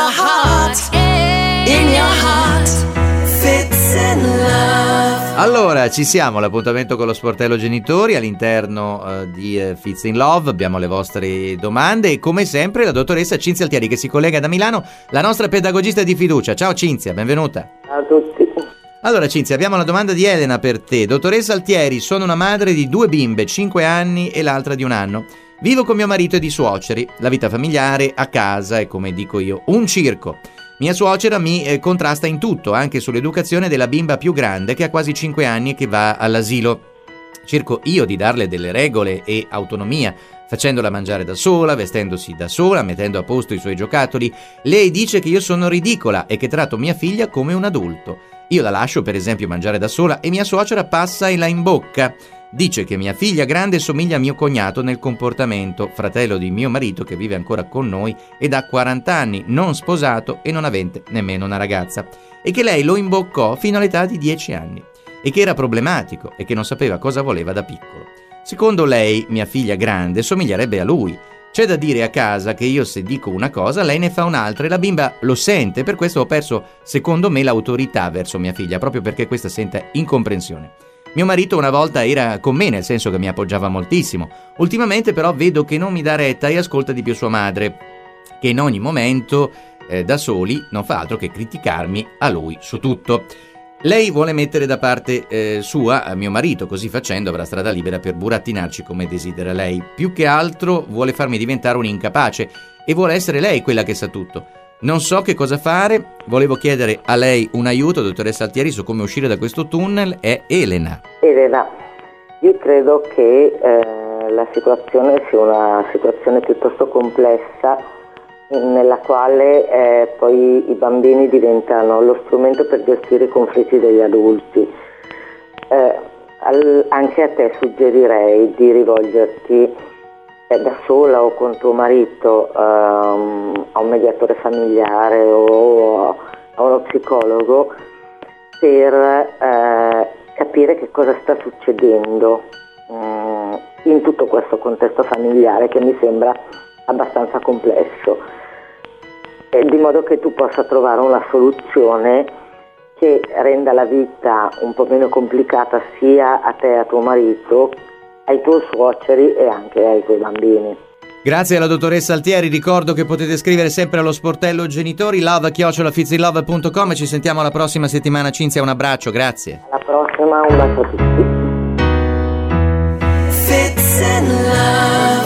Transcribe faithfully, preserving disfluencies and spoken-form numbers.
your heart, in your heart, Fits in Love. Allora, ci siamo, l'appuntamento con lo sportello genitori all'interno uh, di uh, Fits in Love. Abbiamo le vostre domande e come sempre la dottoressa Cinzia Altieri che si collega da Milano, la nostra pedagogista di fiducia. Ciao Cinzia, benvenuta. Ciao a tutti. Allora Cinzia, abbiamo una domanda di Elena per te. Dottoressa Altieri, sono una madre di due bimbe, cinque anni e l'altra di un anno. Vivo con mio marito e di suoceri. La vita familiare a casa è, come dico io, un circo. Mia suocera mi eh, contrasta in tutto, anche sull'educazione della bimba più grande che ha quasi cinque anni e che va all'asilo. Cerco io di darle delle regole e autonomia, facendola mangiare da sola, vestendosi da sola, mettendo a posto i suoi giocattoli. Lei dice che io sono ridicola e che tratto mia figlia come un adulto. Io la lascio per esempio mangiare da sola e mia suocera passa e la imbocca. Dice che mia figlia grande somiglia a mio cognato nel comportamento, fratello di mio marito che vive ancora con noi ed ha quaranta anni, non sposato e non avente nemmeno una ragazza, e che lei lo imboccò fino all'età di dieci anni, e che era problematico e che non sapeva cosa voleva da piccolo. Secondo lei, mia figlia grande somiglierebbe a lui. C'è da dire a casa che io se dico una cosa, lei ne fa un'altra e la bimba lo sente, per questo ho perso, secondo me, l'autorità verso mia figlia, proprio perché questa sente incomprensione. Mio marito una volta era con me, nel senso che mi appoggiava moltissimo. Ultimamente però vedo che non mi dà retta e ascolta di più sua madre, che in ogni momento, eh, da soli, non fa altro che criticarmi a lui su tutto. Lei vuole mettere da parte eh, sua a mio marito, così facendo avrà strada libera per burattinarci come desidera lei. Più che altro vuole farmi diventare un incapace e vuole essere lei quella che sa tutto. Non so che cosa fare, volevo chiedere a lei un aiuto, dottoressa Altieri, su come uscire da questo tunnel. È Elena. Elena, io credo che eh, la situazione sia una situazione piuttosto complessa, nella quale eh, poi i bambini diventano lo strumento per gestire i conflitti degli adulti. Eh, al, anche a te suggerirei di rivolgerti da sola o con tuo marito um, a un mediatore familiare o a uno psicologo per uh, capire che cosa sta succedendo um, in tutto questo contesto familiare che mi sembra abbastanza complesso, e di modo che tu possa trovare una soluzione che renda la vita un po' meno complicata sia a te e a tuo marito, ai tuoi suoceri e anche ai tuoi bambini. Grazie alla dottoressa Altieri, ricordo che potete scrivere sempre allo sportello genitori love chiocciola fitsinlove punto com e ci sentiamo la prossima settimana. Cinzia, un abbraccio, grazie. Alla prossima, un bacio a tutti. Fits in Love.